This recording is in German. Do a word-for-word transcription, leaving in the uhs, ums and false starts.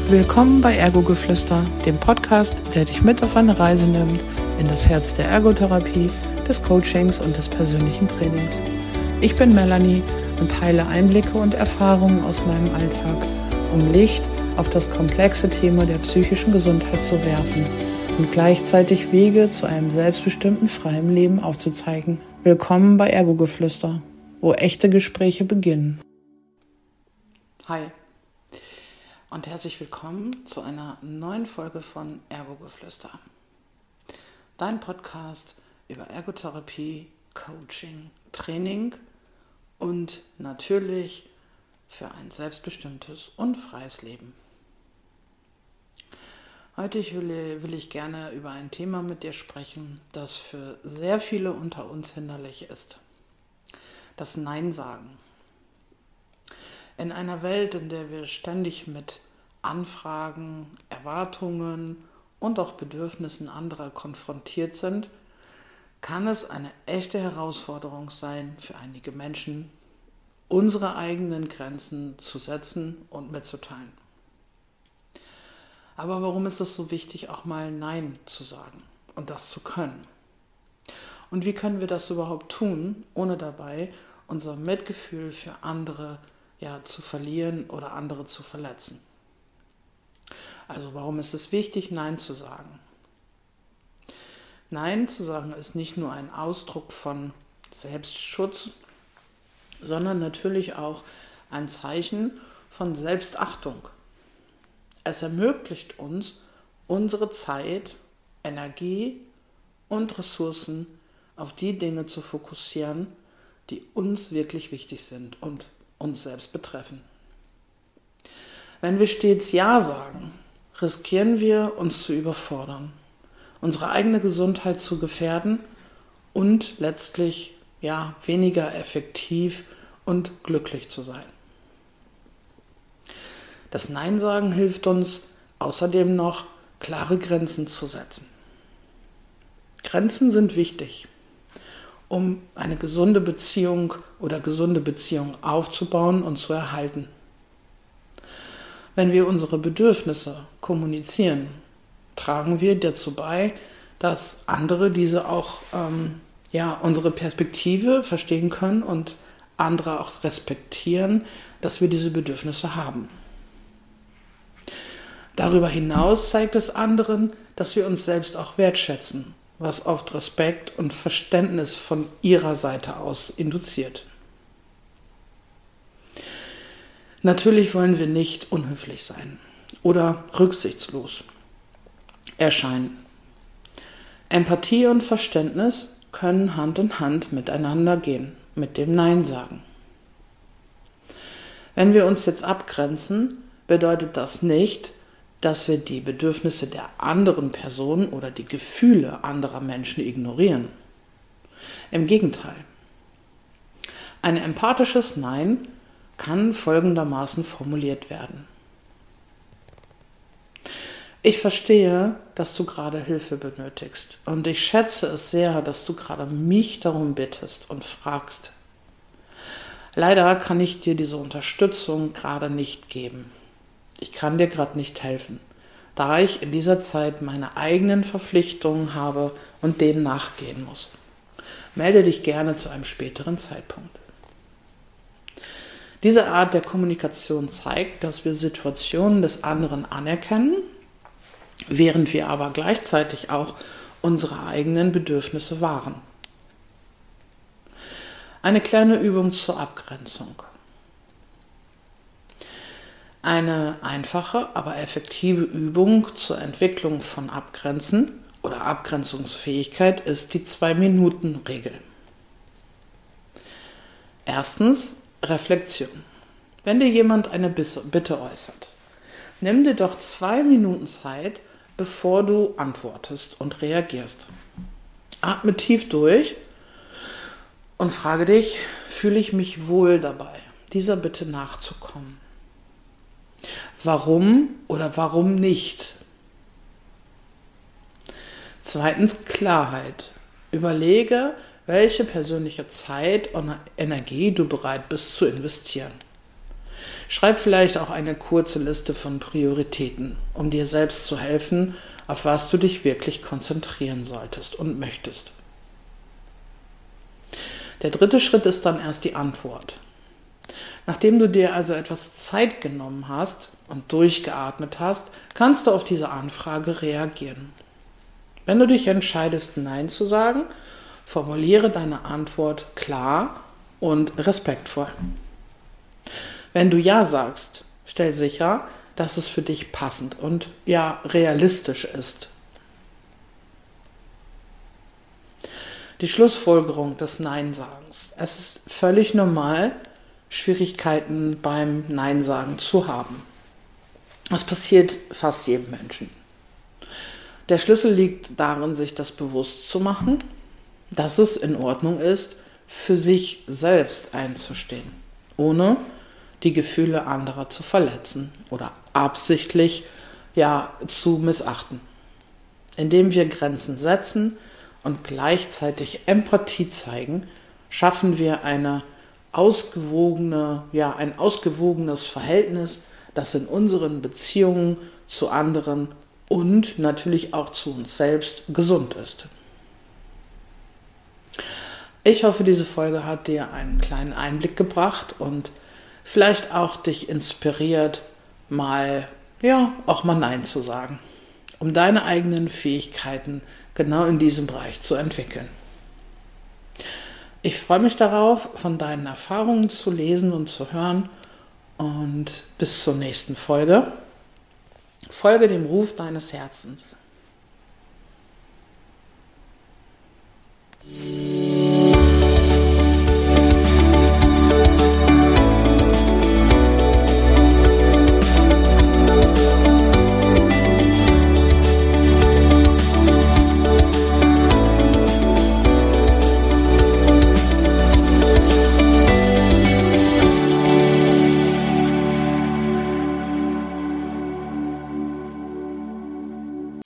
Willkommen bei Ergo-Geflüster, dem Podcast, der dich mit auf eine Reise nimmt in das Herz der Ergotherapie, des Coachings und des persönlichen Trainings. Ich bin Melanie und teile Einblicke und Erfahrungen aus meinem Alltag, um Licht auf das komplexe Thema der psychischen Gesundheit zu werfen und gleichzeitig Wege zu einem selbstbestimmten, freien Leben aufzuzeigen. Willkommen bei Ergo-Geflüster, wo echte Gespräche beginnen. Hi und herzlich willkommen zu einer neuen Folge von Ergo-Geflüster. Dein Podcast über Ergotherapie, Coaching, Training und natürlich für ein selbstbestimmtes und freies Leben. Heute will, will ich gerne über ein Thema mit dir sprechen, das für sehr viele unter uns hinderlich ist. Das Nein sagen. In einer Welt, in der wir ständig mit Anfragen, Erwartungen und auch Bedürfnissen anderer konfrontiert sind, kann es eine echte Herausforderung sein, für einige Menschen unsere eigenen Grenzen zu setzen und mitzuteilen. Aber warum ist es so wichtig, auch mal Nein zu sagen und das zu können? Und wie können wir das überhaupt tun, ohne dabei unser Mitgefühl für andere ja, zu verlieren oder andere zu verletzen? Also warum ist es wichtig, Nein zu sagen? Nein zu sagen ist nicht nur ein Ausdruck von Selbstschutz, sondern natürlich auch ein Zeichen von Selbstachtung. Es ermöglicht uns, unsere Zeit, Energie und Ressourcen auf die Dinge zu fokussieren, die uns wirklich wichtig sind und uns selbst betreffen. Wenn wir stets Ja sagen, riskieren wir, uns zu überfordern, unsere eigene Gesundheit zu gefährden und letztlich ja, weniger effektiv und glücklich zu sein. Das Nein sagen hilft uns außerdem noch, klare Grenzen zu setzen. Grenzen sind wichtig, um eine gesunde Beziehung oder gesunde Beziehung aufzubauen und zu erhalten. Wenn wir unsere Bedürfnisse kommunizieren, tragen wir dazu bei, dass andere diese auch, ähm, ja, unsere Perspektive verstehen können und andere auch respektieren, dass wir diese Bedürfnisse haben. Darüber hinaus zeigt es anderen, dass wir uns selbst auch wertschätzen, was oft Respekt und Verständnis von ihrer Seite aus induziert. Natürlich wollen wir nicht unhöflich sein oder rücksichtslos erscheinen. Empathie und Verständnis können Hand in Hand miteinander gehen, mit dem Nein sagen. Wenn wir uns jetzt abgrenzen, bedeutet das nicht, dass wir die Bedürfnisse der anderen Person oder die Gefühle anderer Menschen ignorieren. Im Gegenteil. Ein empathisches Nein kann folgendermaßen formuliert werden. Ich verstehe, dass du gerade Hilfe benötigst und ich schätze es sehr, dass du gerade mich darum bittest und fragst. Leider kann ich dir diese Unterstützung gerade nicht geben. Ich kann dir gerade nicht helfen, da ich in dieser Zeit meine eigenen Verpflichtungen habe und denen nachgehen muss. Melde dich gerne zu einem späteren Zeitpunkt. Diese Art der Kommunikation zeigt, dass wir Situationen des anderen anerkennen, während wir aber gleichzeitig auch unsere eigenen Bedürfnisse wahren. Eine kleine Übung zur Abgrenzung. Eine einfache, aber effektive Übung zur Entwicklung von Abgrenzen oder Abgrenzungsfähigkeit ist die Zwei-Minuten-Regel. Erstens, Reflexion. Wenn dir jemand eine Bitte äußert, nimm dir doch zwei Minuten Zeit, bevor du antwortest und reagierst. Atme tief durch und frage dich, fühle ich mich wohl dabei, dieser Bitte nachzukommen? Warum oder warum nicht? Zweitens, Klarheit. Überlege, welche persönliche Zeit und Energie du bereit bist zu investieren. Schreib vielleicht auch eine kurze Liste von Prioritäten, um dir selbst zu helfen, auf was du dich wirklich konzentrieren solltest und möchtest. Der dritte Schritt ist dann erst die Antwort. Nachdem du dir also etwas Zeit genommen hast und durchgeatmet hast, kannst du auf diese Anfrage reagieren. Wenn du dich entscheidest, Nein zu sagen, formuliere deine Antwort klar und respektvoll. Wenn du Ja sagst, stell sicher, dass es für dich passend und ja realistisch ist. Die Schlussfolgerung des Nein-Sagens. Es ist völlig normal, Schwierigkeiten beim Nein-Sagen zu haben. Das passiert fast jedem Menschen. Der Schlüssel liegt darin, sich das bewusst zu machen, dass es in Ordnung ist, für sich selbst einzustehen, ohne die Gefühle anderer zu verletzen oder absichtlich ja, zu missachten. Indem wir Grenzen setzen und gleichzeitig Empathie zeigen, schaffen wir eine ausgewogene, ja, ein ausgewogenes Verhältnis, das in unseren Beziehungen zu anderen und natürlich auch zu uns selbst gesund ist. Ich hoffe, diese Folge hat dir einen kleinen Einblick gebracht und vielleicht auch dich inspiriert, mal, ja, auch mal Nein zu sagen, um deine eigenen Fähigkeiten genau in diesem Bereich zu entwickeln. Ich freue mich darauf, von deinen Erfahrungen zu lesen und zu hören und bis zur nächsten Folge. Folge dem Ruf deines Herzens.